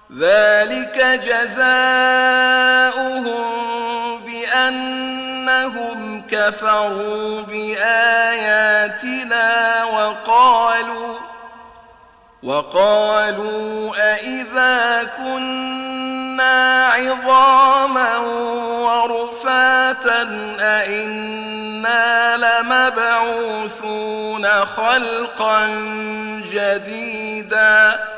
ذلك جزاؤهم بأنهم كفروا بآياتنا وقالوا أإذا كنا عظاما ورفاتا أإنا لمبعوثون خلقا جديدا